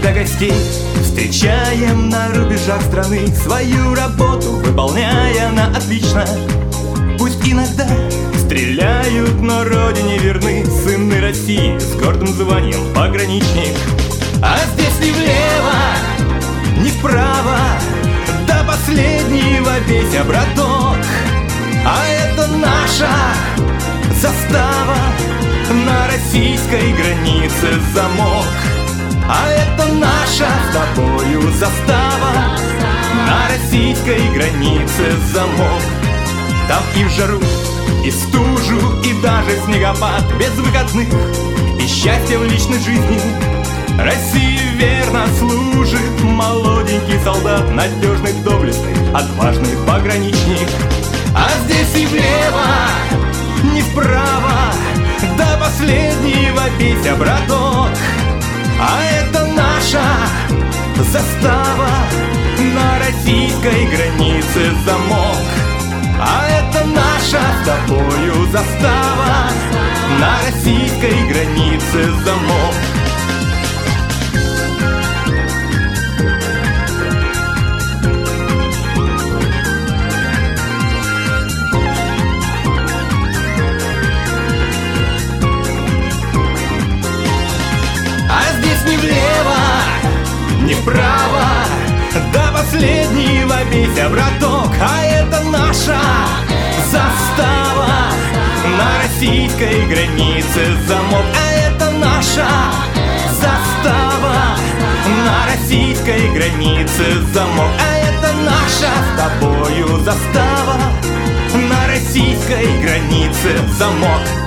когда гостей встречаем на рубежах страны, свою работу выполняя на отлично. Пусть иногда стреляют, но родине верны сыны России с гордым званием пограничник. А здесь ни влево, ни вправо, до последнего бейся, браток. А это наша застава, на российской границе замок. А это наша с тобою застава, на российской границе замок. Там и в жару, и в стужу, и даже снегопад, без выходных и счастья в личной жизни России верно служит молоденький солдат, надежный, доблестный, отважный пограничник. А здесь и влево, ни вправо, до последнего бейся, браток. А это наша застава, на российской границе замок. А это наша с тобою застава, на российской границе замок. Ни влево, ни вправо, до последнего бейся, браток. А это наша застава, на российской границе замок. А это наша застава, на российской границе замок. А это наша с тобою застава, на российской границе замок.